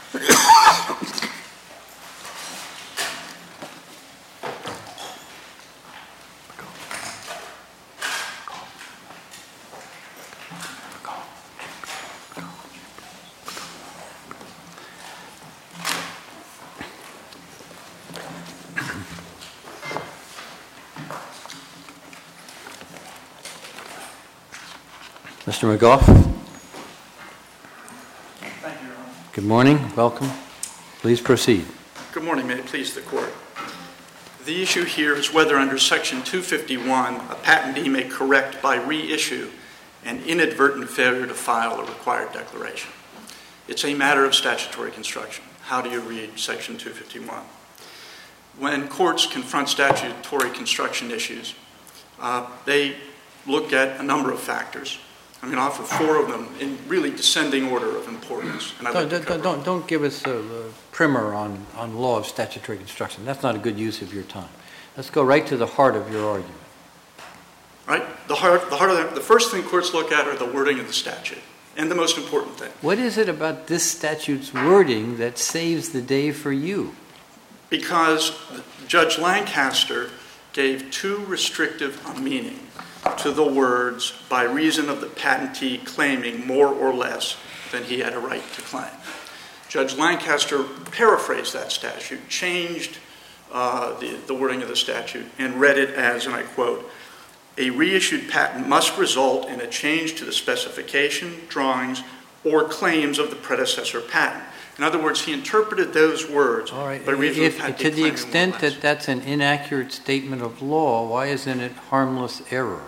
Mr. McGough. Thank you, Your Honor. Good morning. Welcome. Please proceed. Good morning. May it please the Court. The issue here is whether under Section 251 a patentee may correct by reissue an inadvertent failure to file a required declaration. It's a matter of statutory construction. How do you read Section 251? When courts confront statutory construction issues, they look at a number of factors. I'm going to offer four of them in really descending order of importance. And Don't give us a primer on law of statutory construction. That's not a good use of your time. Let's go right to the heart of your argument. Right? The first thing courts look at are the wording of the statute, and the most important thing. What is it about this statute's wording that saves the day for you? Because Judge Lancaster gave too restrictive a meaning to the words by reason of the patentee claiming more or less than he had a right to claim. Judge Lancaster paraphrased that statute, changed the wording of the statute, and read it as, and I quote, "A reissued patent must result in a change to the specification, drawings, or claims of the predecessor patent." In other words, he interpreted those words by reason of the patentee to the claiming extent more or less. that that's an inaccurate statement of law, why isn't it harmless error?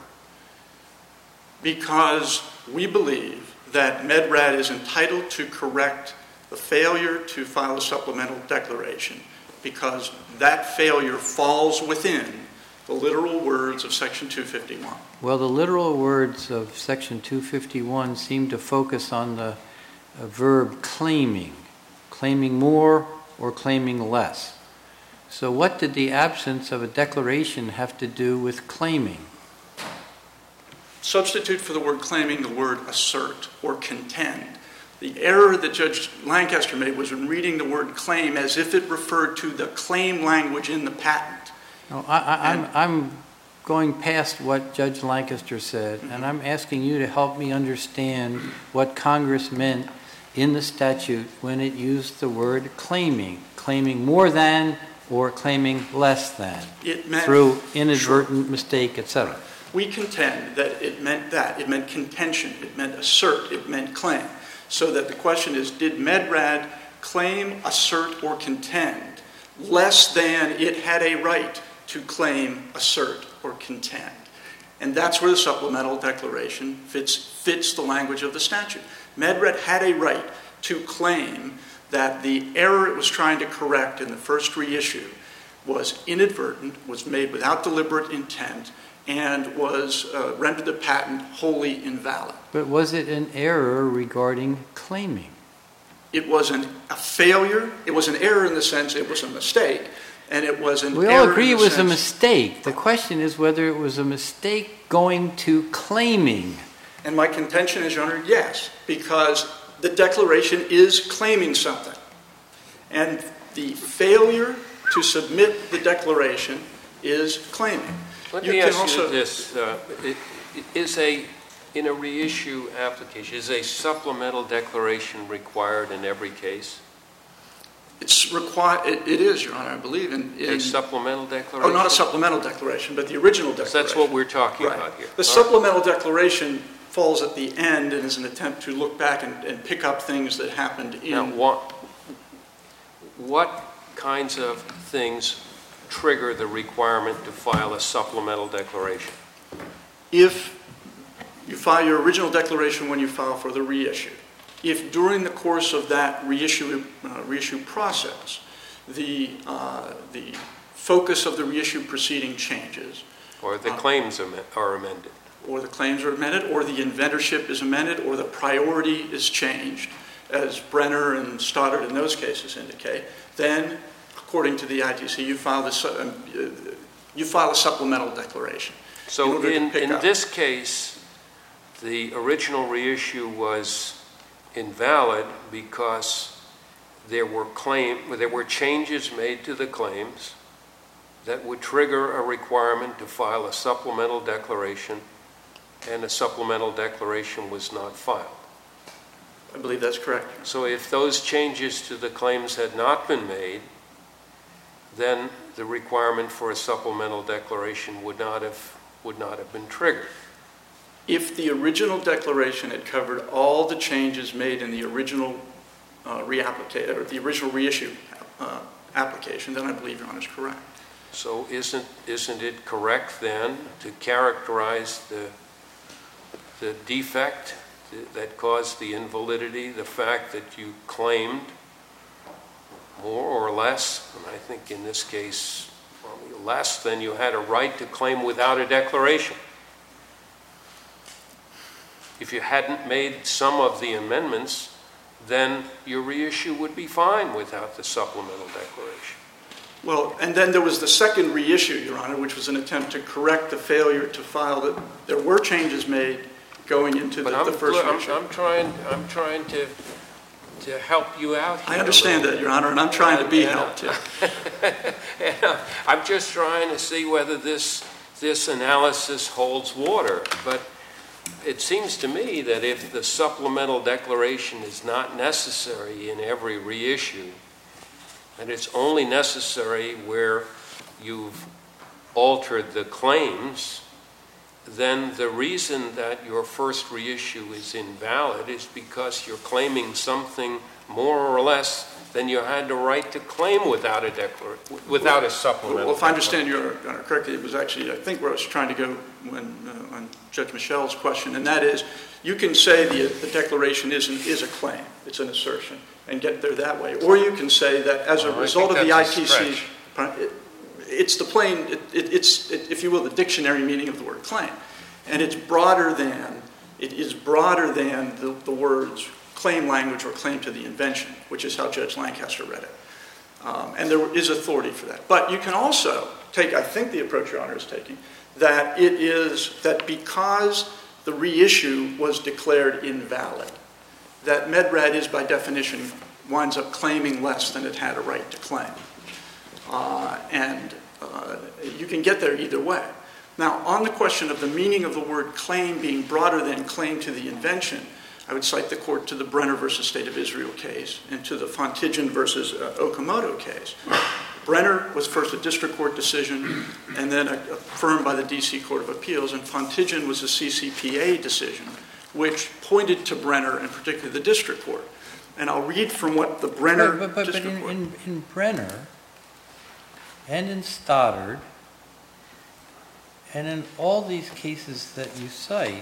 Because we believe that MedRat is entitled to correct the failure to file a supplemental declaration because that failure falls within the literal words of Section 251. Well, the literal words of Section 251 seem to focus on the verb claiming more or claiming less. So what did the absence of a declaration have to do with claiming? Substitute for the word claiming the word assert or contend. The error that Judge Lancaster made was in reading the word claim as if it referred to the claim language in the patent. No, I'm going past what Judge Lancaster said, and I'm asking you to help me understand what Congress meant in the statute when it used the word claiming more than or claiming less than, through inadvertent mistake, etc. We contend that it meant that. It meant contention. It meant assert. It meant claim. So that the question is, did MedRat claim, assert, or contend less than it had a right to claim, assert, or contend? And that's where the supplemental declaration fits the language of the statute. MedRat had a right to claim that the error it was trying to correct in the first reissue was inadvertent, was made without deliberate intent, and was rendered the patent wholly invalid. But was it an error regarding claiming? It wasn't a failure. It was an error in the sense it was a mistake, and it was an error. We all agree it was a mistake. The question is whether it was a mistake going to claiming. And my contention is, Your Honor, yes, because the declaration is claiming something. And the failure to submit the declaration is claiming. Let me ask you this. In a reissue application, is a supplemental declaration required in every case? It's required. It is, Your Honor, I believe. A supplemental declaration? Oh, not a supplemental declaration, but the original declaration. That's what we're talking about here. The supplemental declaration falls at the end and is an attempt to look back and pick up things that happened in... Now, what kinds of things trigger the requirement to file a supplemental declaration? If you file your original declaration when you file for the reissue, if during the course of that reissue process, the focus of the reissue proceeding changes, or the claims are amended, or the inventorship is amended, or the priority is changed, as Brenner and Stoddard in those cases indicate, then, according to the ITC, you file a supplemental declaration. So in this case, the original reissue was invalid because there were changes made to the claims that would trigger a requirement to file a supplemental declaration, and a supplemental declaration was not filed. I believe that's correct. So if those changes to the claims had not been made, then the requirement for a supplemental declaration would not have been triggered. If the original declaration had covered all the changes made in the original reissue application, then I believe Your Honor is correct. So isn't it correct then to characterize the defect that caused the invalidity, the fact that you claimed more or less, and I think in this case less than you had a right to claim without a declaration? If you hadn't made some of the amendments, then your reissue would be fine without the supplemental declaration. Well, and then there was the second reissue, Your Honor, which was an attempt to correct the failure to file that there were changes made going into the first reissue. I'm trying to help you out here. I understand that, Your Honor, and I'm trying to be helped. Yeah. I'm just trying to see whether this analysis holds water. But it seems to me that if the supplemental declaration is not necessary in every reissue, and it's only necessary where you've altered the claims, then the reason that your first reissue is invalid is because you're claiming something more or less than you had the right to claim without a supplemental. Well, if I understand Your Honor correctly, it was actually, I think, where I was trying to go on Judge Michel's question, and that is, you can say the declaration is a claim, it's an assertion, and get there that way. Or you can say that as a result of the ITC, it's the plain, it's if you will, the dictionary meaning of the word claim. And it is broader than the words claim language or claim to the invention, which is how Judge Lancaster read it. And there is authority for that. But you can also take, I think the approach Your Honor is taking, that it is that because the reissue was declared invalid, that MedRad is by definition winds up claiming less than it had a right to claim. And you can get there either way. Now, on the question of the meaning of the word claim being broader than claim to the invention, I would cite the court to the Brenner versus State of Israel case and to the Fontigian versus Okamoto case. Brenner was first a district court decision and then affirmed by the D.C. Court of Appeals, and Fontigian was a CCPA decision, which pointed to Brenner and particularly the district court. And I'll read from what the Brenner district court... But in Brenner and in Stoddard and in all these cases that you cite,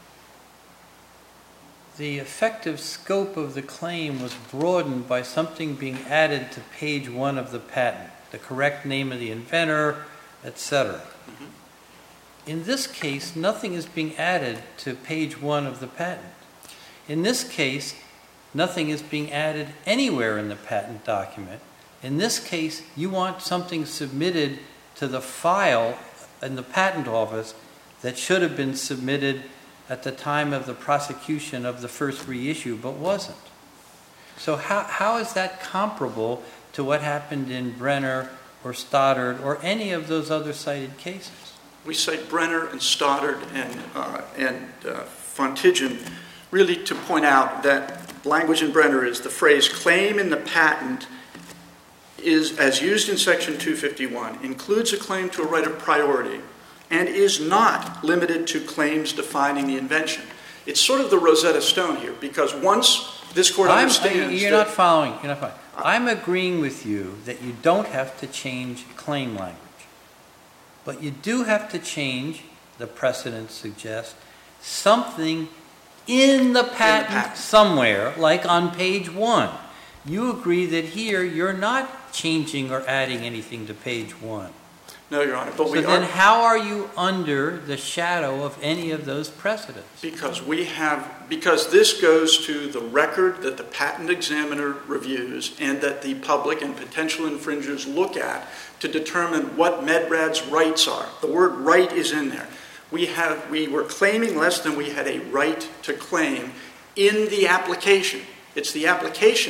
the effective scope of the claim was broadened by something being added to page 1 of the patent, the correct name of the inventor, etc. Mm-hmm. In this case, nothing is being added to page 1 of the patent. In this case, nothing is being added anywhere in the patent document. In this case, you want something submitted to the file in the patent office that should have been submitted at the time of the prosecution of the first reissue, but wasn't. So how is that comparable to what happened in Brenner or Stoddard or any of those other cited cases? We cite Brenner and Stoddard and Fontigian really to point out that language in Brenner is the phrase claim in the patent is, as used in Section 251, includes a claim to a right of priority and is not limited to claims defining the invention. It's sort of the Rosetta Stone here, because once this court understands... You're not following. I'm agreeing with you that you don't have to change claim language. But you do have to change, the precedent suggests, something in the patent somewhere, like on page 1. You agree that here you're not changing or adding anything to page 1. No, Your Honor, but we are... So then how are you under the shadow of any of those precedents? Because this goes to the record that the patent examiner reviews and that the public and potential infringers look at to determine what MedRad's rights are. The word right is in there. We were claiming less than we had a right to claim in the application. It's the application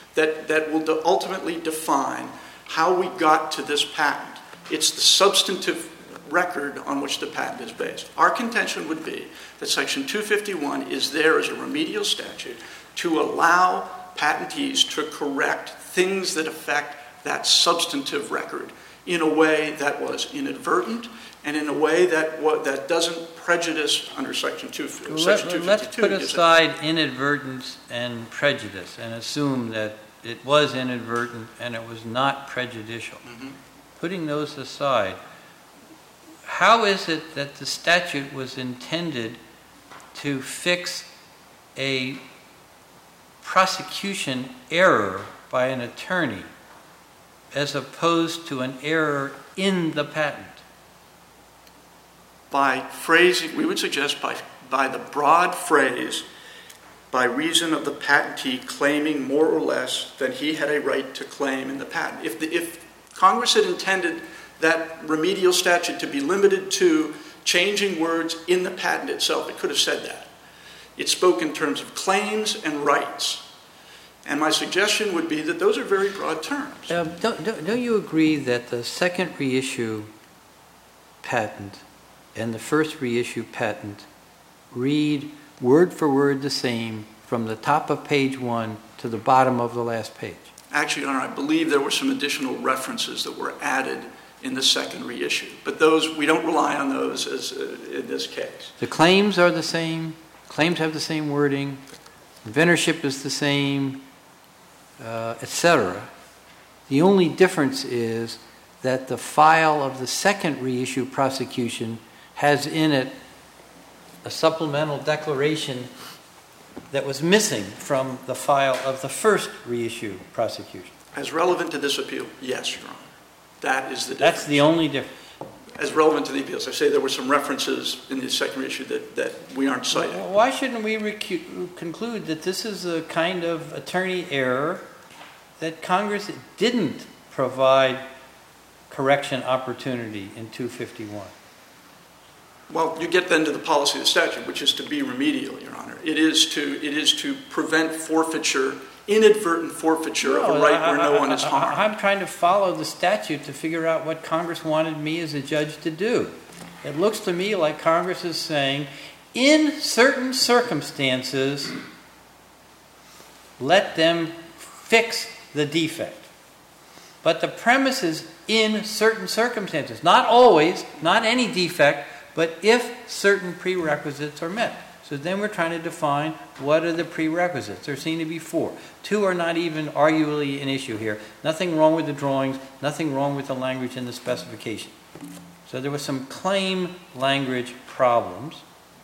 that will ultimately define how we got to this patent. It's the substantive record on which the patent is based. Our contention would be that Section 251 is there as a remedial statute to allow patentees to correct things that affect that substantive record in a way that was inadvertent and in a way that doesn't prejudice under Section 252. Let's put aside inadvertence and prejudice and assume that it was inadvertent and it was not prejudicial. Mm-hmm. Putting those aside, how is it that the statute was intended to fix a prosecution error by an attorney as opposed to an error in the patent? By phrasing, we would suggest by the broad phrase, by reason of the patentee claiming more or less than he had a right to claim in the patent. If Congress had intended that remedial statute to be limited to changing words in the patent itself, it could have said that. It spoke in terms of claims and rights. And my suggestion would be that those are very broad terms. Don't you agree that the second reissue patent and the first reissue patent read word for word the same from the top of page 1 to the bottom of the last page? Actually, Your Honor, I believe there were some additional references that were added in the second reissue. But those, we don't rely on those as in this case. The claims are the same. Claims have the same wording. Inventorship is the same, etc. The only difference is that the file of the second reissue prosecution has in it a supplemental declaration that was missing from the file of the first reissue prosecution. As relevant to this appeal, yes, Your Honor. That is the difference. That's the only difference. As relevant to the appeals. I say there were some references in the second reissue that we aren't citing. Well, why shouldn't we conclude that this is a kind of attorney error that Congress didn't provide correction opportunity in 251? Well, you get then to the policy of the statute, which is to be remedial, Your Honor. It is to prevent forfeiture, inadvertent forfeiture of a right where no one is harmed. I'm trying to follow the statute to figure out what Congress wanted me as a judge to do. It looks to me like Congress is saying, in certain circumstances, let them fix the defect. But the premise is in certain circumstances. Not always, not any defect, but if certain prerequisites are met. So then we're trying to define what are the prerequisites. There seem to be 4. 2 are not even arguably an issue here. Nothing wrong with the drawings, nothing wrong with the language in the specification. So there was some claim language problems.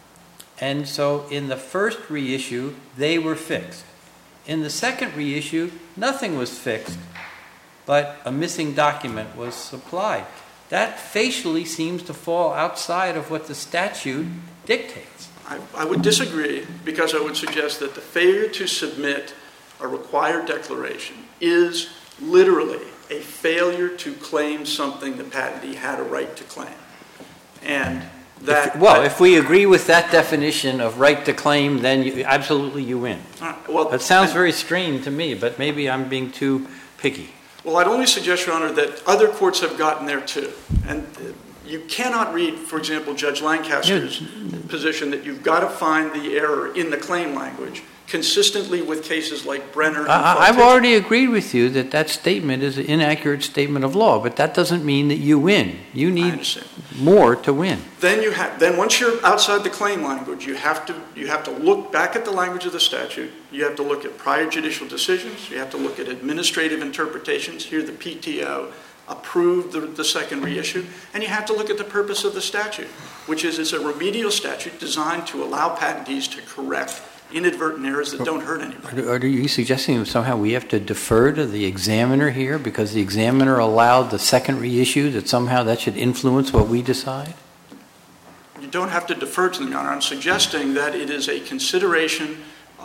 And so in the first reissue, they were fixed. In the second reissue, nothing was fixed, but a missing document was supplied. That facially seems to fall outside of what the statute dictates. I would disagree, because I would suggest that the failure to submit a required declaration is literally a failure to claim something the patentee had a right to claim. And that... If we agree with that definition of right to claim, then you win. That sounds very strange to me, but maybe I'm being too picky. Well, I'd only suggest, Your Honor, that other courts have gotten there too. And you cannot read, for example, Judge Lancaster's position that you've got to find the error in the claim language consistently with cases like Brenner and I've already agreed with you that statement is an inaccurate statement of law, but that doesn't mean that you win. You need more to win. Then once you're outside the claim language, you have to look back at the language of the statute. You have to look at prior judicial decisions. You have to look at administrative interpretations. Here the PTO approved the second reissue. And you have to look at the purpose of the statute, which is it's a remedial statute designed to allow patentees to correct inadvertent errors that don't hurt anybody. Are you suggesting that somehow we have to defer to the examiner here because the examiner allowed the second reissue, that somehow that should influence what we decide? You don't have to defer to them, Your Honor. I'm suggesting that it is a consideration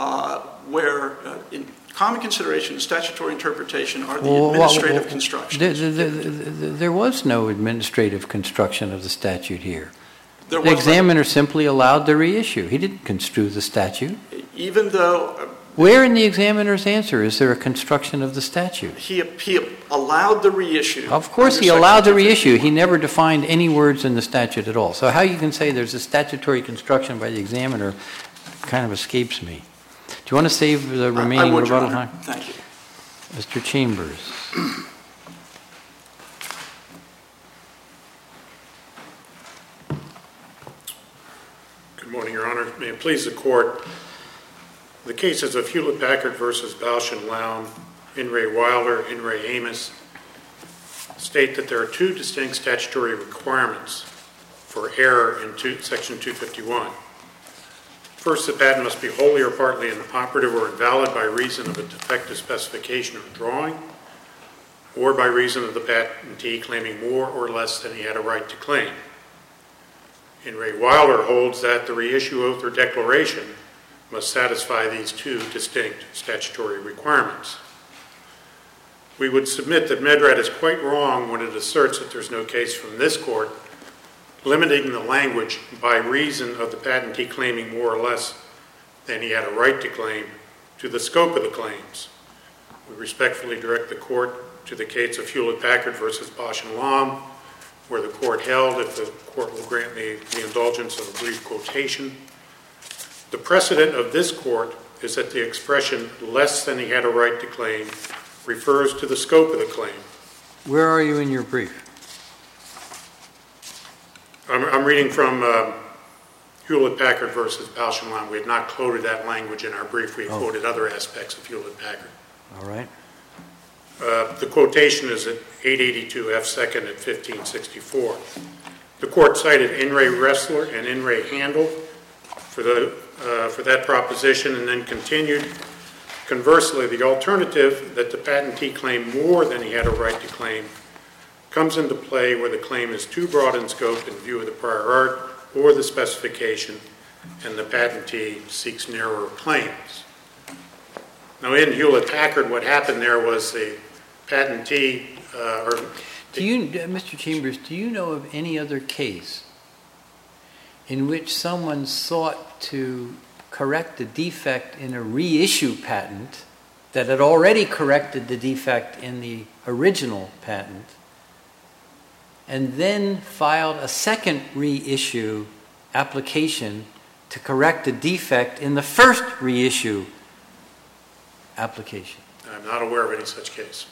where in common consideration and statutory interpretation are the administrative constructions. There was no administrative construction of the statute here. The examiner simply allowed the reissue. He didn't construe the statute. Even though... Where in the examiner's answer is there a construction of the statute? He allowed the reissue. Of course he allowed the reissue. He never defined any words in the statute at all. So how you can say there's a statutory construction by the examiner kind of escapes me. Do you want to save the remaining rebuttal time? Thank you. Mr. Chambers. Good morning, Your Honor. May it please the Court, the cases of Hewlett-Packard versus Bausch and Lomb, In re Wilder, In re Amos, state that there are two distinct statutory requirements for error in Section 251. First, the patent must be wholly or partly inoperative or invalid by reason of a defective specification or drawing, or by reason of the patentee claiming more or less than he had a right to claim. In re Wilder holds that the reissue oath or declaration must satisfy these two distinct statutory requirements. We would submit that Medrad is quite wrong when it asserts that there's no case from this Court limiting the language by reason of the patentee claiming more or less than he had a right to claim to the scope of the claims. We respectfully direct the Court to the case of Hewlett-Packard versus Bausch and Lomb, where the Court held, if the Court will grant me the indulgence of a brief quotation, the precedent of this Court is that the expression less than he had a right to claim refers to the scope of the claim. Where are you in your brief? I'm reading from Hewlett-Packard versus Bausch and Lomb. We had not quoted that language in our brief. We had quoted other aspects of Hewlett-Packard. All right. The quotation is at 882 F. 2nd at 1564. The Court cited In re Wrestler and In re Handel for that proposition, and then continued, conversely, the alternative that the patentee claim more than he had a right to claim comes into play where the claim is too broad in scope in view of the prior art or the specification, and the patentee seeks narrower claims. Now, in Hewlett-Packard, what happened there was the patentee, Mr. Chambers, do you know of any other case in which someone sought to correct a defect in a reissue patent that had already corrected the defect in the original patent, and then filed a second reissue application to correct a defect in the first reissue application? I'm not aware of any such case.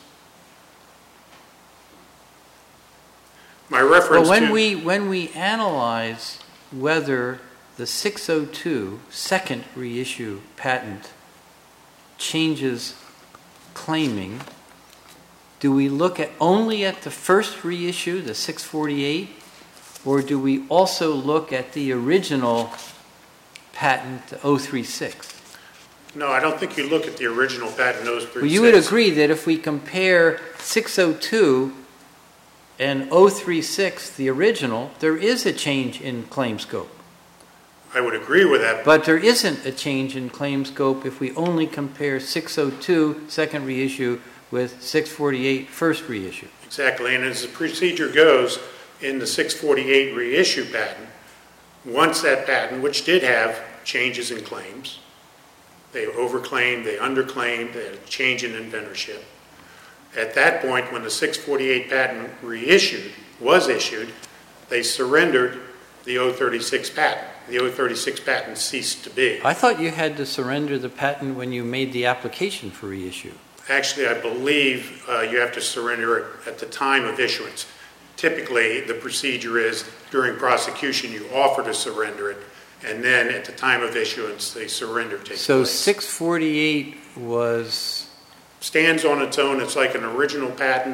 My reference when we analyze whether the 602 second reissue patent changes claiming, do we look only at the first reissue, the 648, or do we also look at the original patent, 036? No, I don't think you look at the original patent, 036. Well, you would agree that if we compare 602 and 036, the original, there is a change in claim scope. I would agree with that. But there isn't a change in claim scope if we only compare 602 second reissue with 648 first reissue. Exactly, and as the procedure goes in the 648 reissue patent, once that patent, which did have changes in claims, they overclaimed, they underclaimed, they had a change in inventorship. At that point, when the 648 patent was issued, they surrendered the 036 patent. The 036 patent ceased to be. I thought you had to surrender the patent when you made the application for reissue. Actually, I believe you have to surrender it at the time of issuance. Typically, the procedure is during prosecution, you offer to surrender it, and then at the time of issuance, the surrender takes place. So 648 stands on its own. It's like an original patent.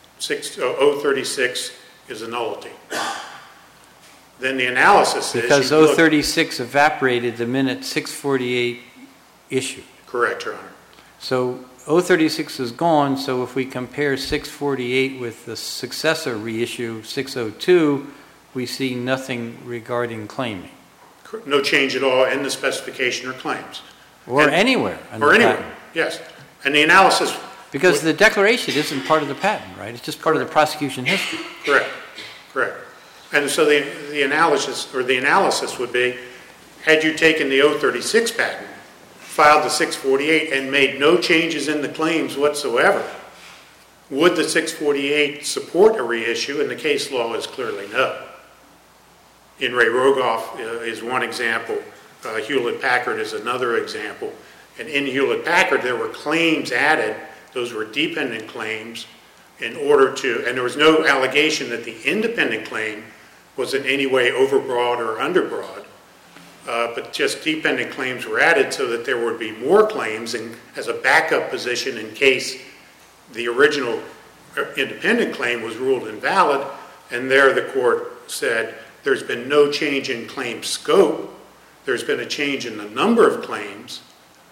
036 is a nullity. Then the analysis is... Because 036 evaporated the minute 648 issued. Correct, Your Honor. So 036 is gone, so if we compare 648 with the successor reissue, 602, we see nothing regarding claiming. No change at all in the specification or claims. Or anywhere. Or anywhere, yes. And the analysis... Because the declaration isn't part of the patent, right? It's just part of the prosecution history. Correct. And so the analysis would be, had you taken the 036 patent, filed the 648 and made no changes in the claims whatsoever, would the 648 support a reissue? And the case law is clearly no. In Ray Rogoff is one example. Hewlett-Packard is another example. And in Hewlett-Packard, there were claims added. Those were dependent claims in order to, and there was no allegation that the independent claim was in any way overbroad or underbroad. But just dependent claims were added so that there would be more claims as a backup position in case the original independent claim was ruled invalid. And there the court said there's been no change in claim scope. There's been a change in the number of claims,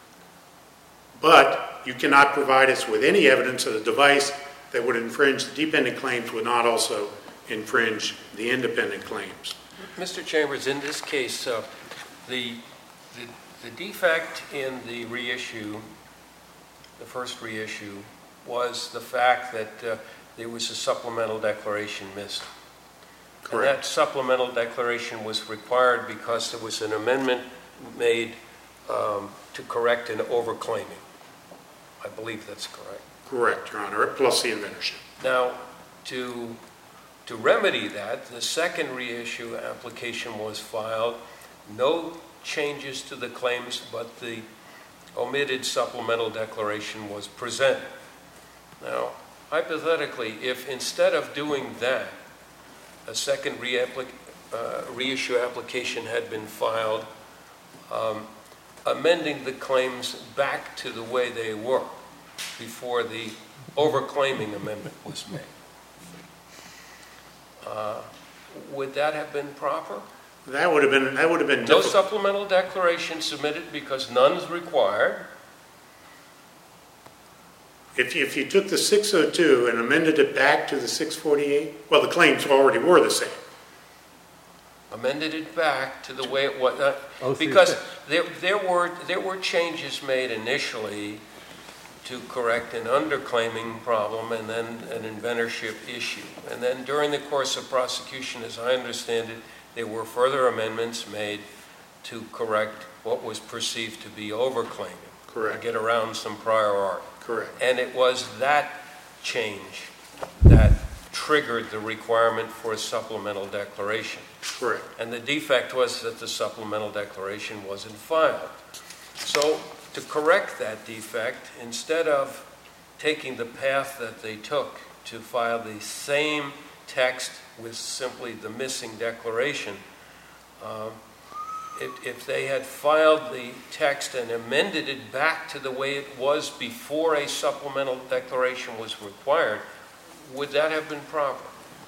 but you cannot provide us with any evidence that a device that would infringe the dependent claims would not also infringe the independent claims. Mr. Chambers, in this case, the defect in the reissue, the first reissue, was the fact that there was a supplemental declaration missed. Correct. And that supplemental declaration was required because there was an amendment made to correct an overclaiming. I believe that's correct. Correct, Your Honor, plus the inventorship. Now, to remedy that, the second reissue application was filed. No changes to the claims, but the omitted supplemental declaration was presented. Now, hypothetically, if instead of doing that, a second reissue application had been filed, amending the claims back to the way they were before the overclaiming amendment was made, would that have been proper? That would have been No difficult. supplemental declaration submitted because none's required. If you took the 602 and amended it back to the 648, well, the claims already were the same. Amended it back to the way it was, 036. because there were changes made initially to correct an underclaiming problem and then an inventorship issue. And then during the course of prosecution, as I understand it, there were further amendments made to correct what was perceived to be overclaiming. Correct. To get around some prior art. Correct. And it was that change that triggered the requirement for a supplemental declaration. Correct. And the defect was that the supplemental declaration wasn't filed. So to correct that defect, instead of taking the path that they took to file the same text with simply the missing declaration, if they had filed the text and amended it back to the way it was before a supplemental declaration was required, would that have been proper?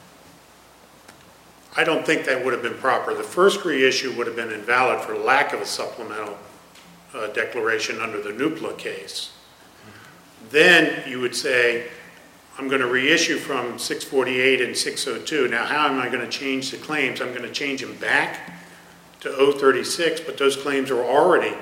I don't think that would have been proper. The first reissue would have been invalid for lack of a supplemental declaration under the NUPLA case. Then you would say, I'm going to reissue from 648 and 602. Now, how am I going to change the claims? I'm going to change them back to 036, but those claims are already,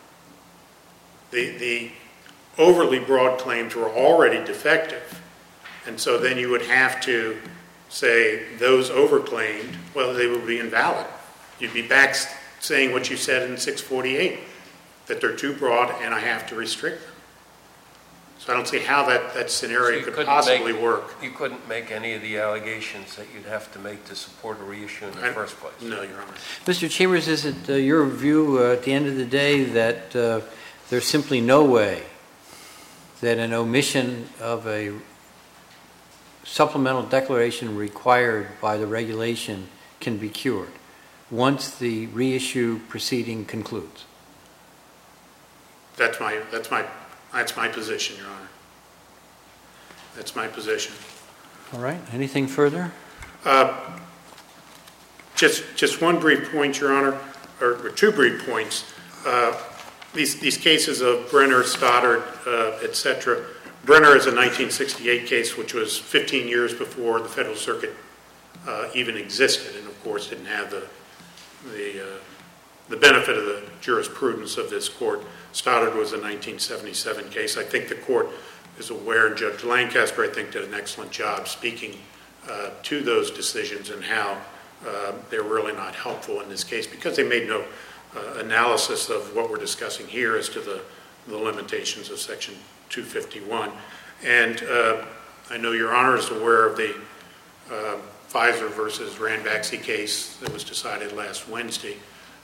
the overly broad claims were already defective. And so then you would have to say those overclaimed, well, they would be invalid. You'd be back saying what you said in 648, that they're too broad and I have to restrict them. So I don't see how that scenario could possibly work. You couldn't make any of the allegations that you'd have to make to support a reissue in the first place? No, Your Honor. Mr. Chambers, is it your view at the end of the day that there's simply no way that an omission of a supplemental declaration required by the regulation can be cured once the reissue proceeding concludes? That's my position, Your Honor. That's my position. All right. Anything further? Just one brief point, Your Honor, or two brief points. These cases of Brenner, Stoddard, et cetera. Brenner is a 1968 case, which was 15 years before the Federal Circuit even existed, and of course didn't have the benefit of the jurisprudence of this court. Stoddard was a 1977 case. I think the court is aware, and Judge Lancaster, I think, did an excellent job speaking to those decisions and how they're really not helpful in this case because they made no analysis of what we're discussing here as to the limitations of Section 251. And I know Your Honor is aware of the Pfizer versus Ranbaxy case that was decided last Wednesday,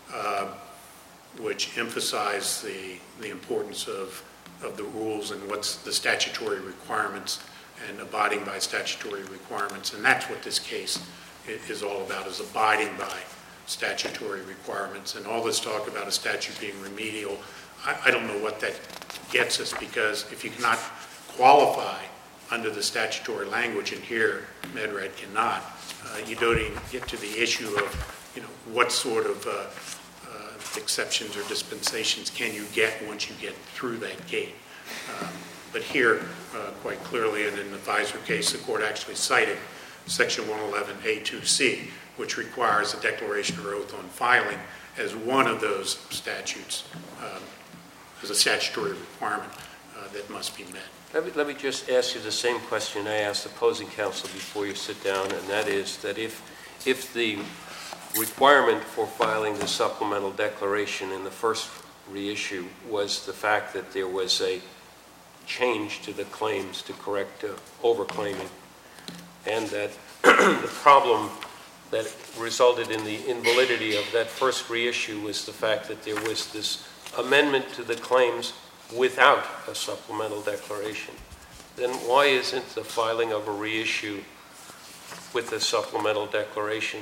which emphasized the importance of the rules and what's the statutory requirements and abiding by statutory requirements. And that's what this case is all about, is abiding by statutory requirements. And all this talk about a statute being remedial, I don't know what that gets us, because if you cannot qualify under the statutory language, and here MedRed cannot, you don't even get to the issue of, you know, what sort of exceptions or dispensations can you get once you get through that gate. But here, quite clearly, and in the Pfizer case, the court actually cited Section 111A2C, which requires a declaration or oath on filing as one of those statutes, as a statutory requirement that must be met. Let me just ask you the same question I asked opposing counsel before you sit down, and that is that if the requirement for filing the supplemental declaration in the first reissue was the fact that there was a change to the claims to correct overclaiming, and that the problem that resulted in the invalidity of that first reissue was the fact that there was this amendment to the claims without a supplemental declaration, then why isn't the filing of a reissue with a supplemental declaration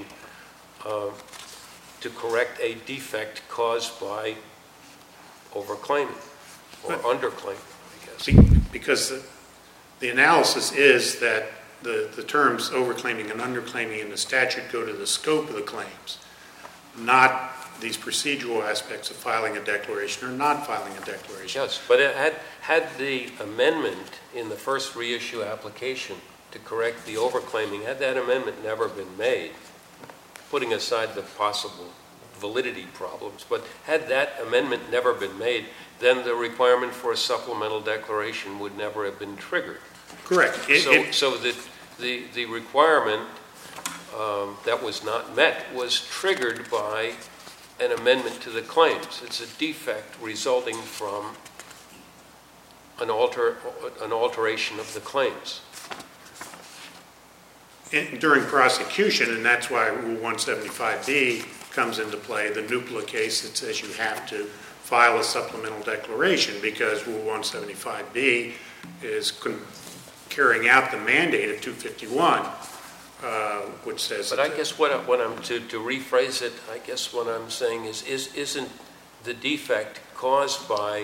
to correct a defect caused by overclaiming or underclaiming, I guess? Because the analysis is that the terms overclaiming and underclaiming in the statute go to the scope of the claims, not these procedural aspects of filing a declaration or not filing a declaration. Yes, but had the amendment in the first reissue application to correct the overclaiming, had that amendment never been made, putting aside the possible validity problems, but had that amendment never been made, then the requirement for a supplemental declaration would never have been triggered. Correct. So the requirement that was not met was triggered by an amendment to the claims. It's a defect resulting from an alteration of the claims. During prosecution, and that's why Rule 175B comes into play, the NUPLA case that says you have to file a supplemental declaration, because Rule 175B is carrying out the mandate of 251, which says... But I guess what I'm to rephrase it, I guess what I'm saying is isn't the defect caused by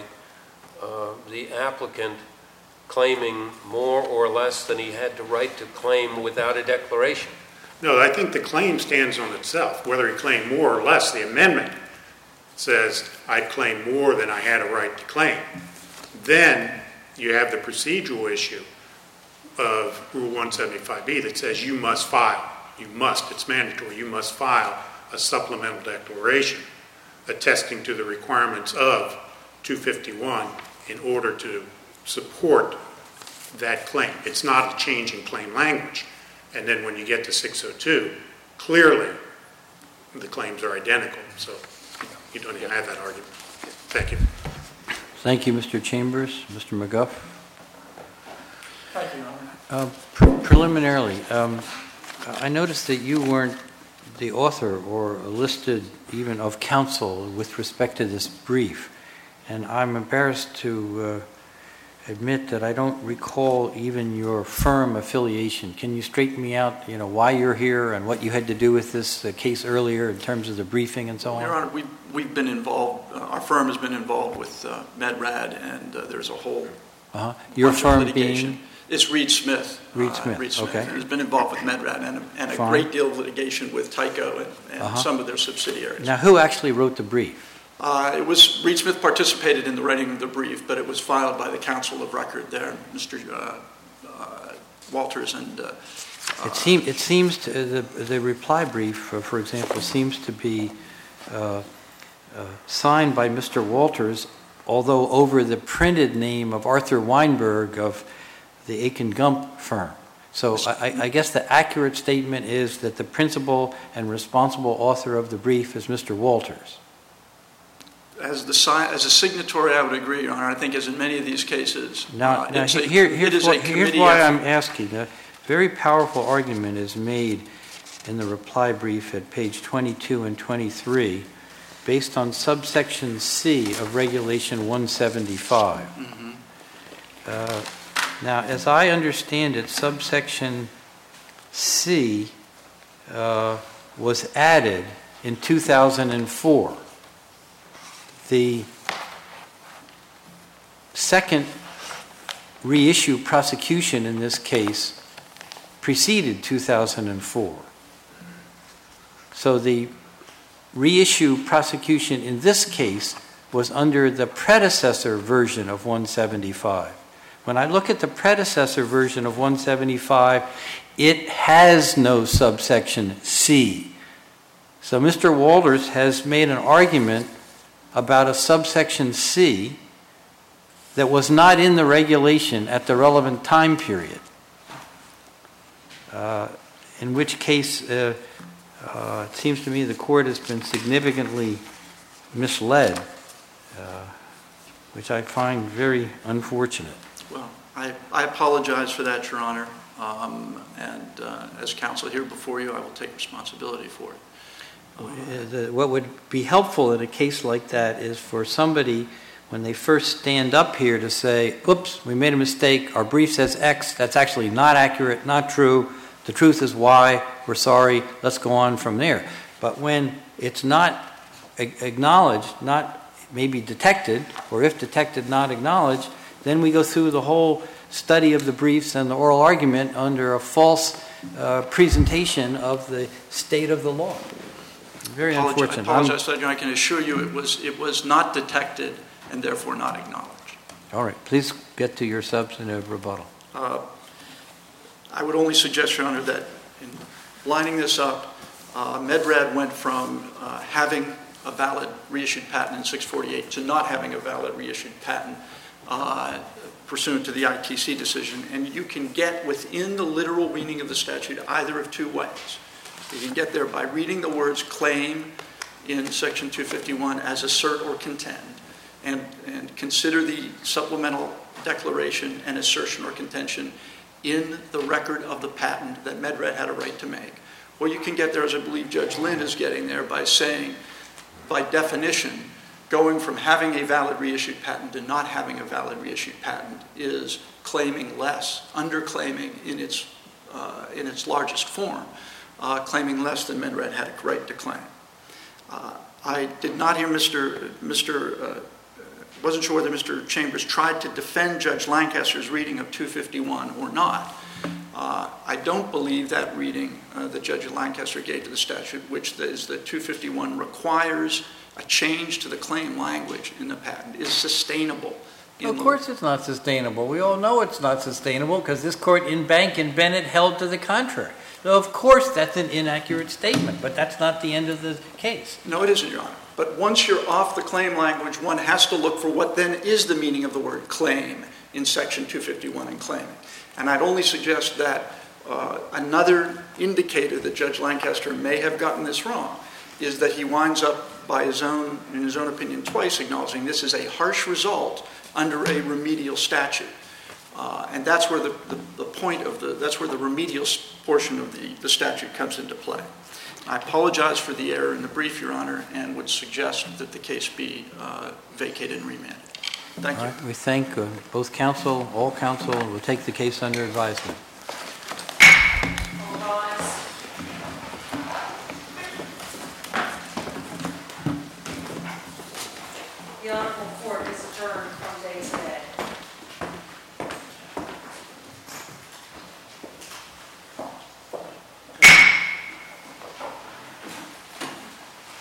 the applicant claiming more or less than he had the right to claim without a declaration? No, I think the claim stands on itself. Whether he claimed more or less, the amendment says I claim more than I had a right to claim. Then you have the procedural issue of Rule 175B that says you must file. You must. It's mandatory. You must file a supplemental declaration attesting to the requirements of 251 in order to support that claim. It's not a change in claim language. And then when you get to 602, clearly the claims are identical. So you don't even have that argument. Thank you. Thank you, Mr. Chambers. Mr. McGuff? Thank you, Your Honor. Preliminarily, I noticed that you weren't the author or listed even of counsel with respect to this brief. And I'm embarrassed to admit that I don't recall even your firm affiliation. Can you straighten me out, why you're here and what you had to do with this case earlier in terms of the briefing and so on? Your Honor, we've been involved, our firm has been involved with MedRad, and there's a whole Your firm litigation. being? It's Reed Smith. Reed Smith, okay. And has been involved with MedRad and a great deal of litigation with Tyco and some of their subsidiaries. Now, who actually wrote the brief? It was Reed Smith participated in the writing of the brief, but it was filed by the counsel of record there, Mr. Walters and. It seems to, the reply brief, for example, seems to be signed by Mr. Walters, although over the printed name of Arthur Weinberg of the Aiken Gump firm. So I guess the accurate statement is that the principal and responsible author of the brief is Mr. Walters. as a signatory, I would agree, Your Honor. I think as in many of these cases, here's why I'm asking. A very powerful argument is made in the reply brief at page 22 and 23 based on subsection C of Regulation 175. Now, as I understand it, subsection C was added in 2004. The second reissue prosecution in this case preceded 2004. So the reissue prosecution in this case was under the predecessor version of 175. When I look at the predecessor version of 175, it has no subsection C. So Mr. Walters has made an argument about a subsection C that was not in the regulation at the relevant time period, in which case it seems to me the court has been significantly misled, which I find very unfortunate. Well, I apologize for that, Your Honor, and as counsel here before you, I will take responsibility for it. What would be helpful in a case like that is for somebody, when they first stand up here, to say, oops, we made a mistake, our brief says X, that's actually not accurate, not true, the truth is Y, we're sorry, let's go on from there. But when it's not acknowledged, not maybe detected, or if detected, not acknowledged, then we go through the whole study of the briefs and the oral argument under a false presentation of the state of the law. Very unfortunate. I apologize, Judge. I can assure you it was not detected and therefore not acknowledged. All right. Please get to your substantive rebuttal. I would only suggest, Your Honor, that in lining this up, MedRad went from having a valid reissued patent in 648 to not having a valid reissued patent pursuant to the ITC decision. And you can get within the literal meaning of the statute either of two ways. You can get there by reading the words claim in Section 251 as assert or contend, and consider the supplemental declaration and assertion or contention in the record of the patent that MedRad had a right to make. Or you can get there, as I believe Judge Lynn is getting there, by saying, by definition, going from having a valid reissued patent to not having a valid reissued patent is claiming less, underclaiming in its largest form, claiming less than MedRad had a right to claim. I did not hear wasn't sure whether Mr. Chambers tried to defend Judge Lancaster's reading of 251 or not. I don't believe that reading that Judge Lancaster gave to the statute, which is that 251 requires a change to the claim language in the patent, is sustainable. Of course it's not sustainable. We all know it's not sustainable because this court in Bank and Bennett held to the contrary. So of course that's an inaccurate statement, but that's not the end of the case. No, it isn't, Your Honor. But once you're off the claim language, one has to look for what then is the meaning of the word claim in Section 251 and claiming. And I'd only suggest that another indicator that Judge Lancaster may have gotten this wrong is that he winds up in his own opinion twice acknowledging this is a harsh result under a remedial statute. And that's where that's where the remedial portion of the statute comes into play. I apologize for the error in the brief, Your Honor, and would suggest that the case be vacated and remanded. Thank you. All right, we thank both counsel, all counsel, and we'll take the case under advisement. All rise. The Honorable Court is adjourned from day today.